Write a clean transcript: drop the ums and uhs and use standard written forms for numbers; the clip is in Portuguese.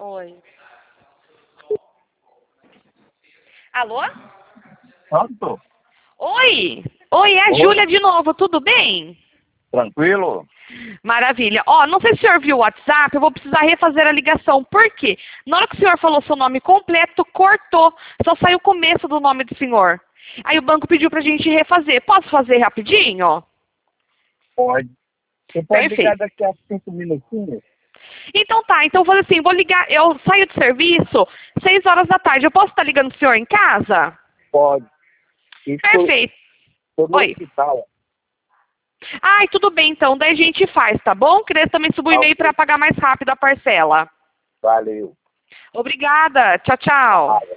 Oi. Alô? Pronto? Oi. Oi, é a Oi. Júlia de novo, tudo bem? Tranquilo? Maravilha. Ó, não sei se o senhor viu o WhatsApp, eu vou precisar refazer a ligação. Por quê? Na hora que o senhor falou seu nome completo, cortou. Só saiu o começo do nome do senhor. Aí o banco pediu pra gente refazer. Posso fazer rapidinho? Pode. Você pode ligar Perfeito. daqui a 5 minutinhos? Então tá, então eu vou assim, vou ligar, eu saio do serviço 6 horas da tarde. Eu posso estar ligando o senhor em casa? Pode. Estou Perfeito. no Oi. hospital. Ai, tudo bem então, daí a gente faz, tá bom? Queria também subir o Ah, e-mail para ok. pagar mais rápido a parcela. Valeu. Obrigada. Tchau, tchau. Ah,